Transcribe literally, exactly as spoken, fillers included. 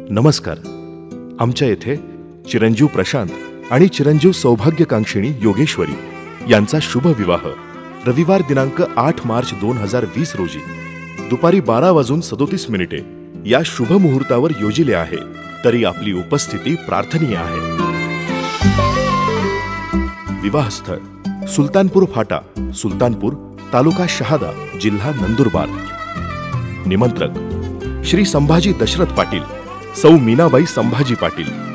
नमस्कार. आमच्या येथे चिरंजीव प्रशांत आणि चिरंजीव सौभाग्यकांक्षिणी योगेश्वरी यांचा शुभ विवाह रविवार दिनांक आठ मार्च दोन हजार वीस रोजी दुपारी बारा वाजून सदोतीस मिनिटे या शुभ मुहूर्तावर योजिले आहे, तरी आपली उपस्थिती प्रार्थनीय आहे. विवाहस्थळ सुलतानपूर फाटा, सुलतानपूर, तालुका शहादा, जिल्हा नंदुरबार. निमंत्रक श्री संभाजी दशरथ पाटील, सौ मीनाबाई संभाजी पाटील.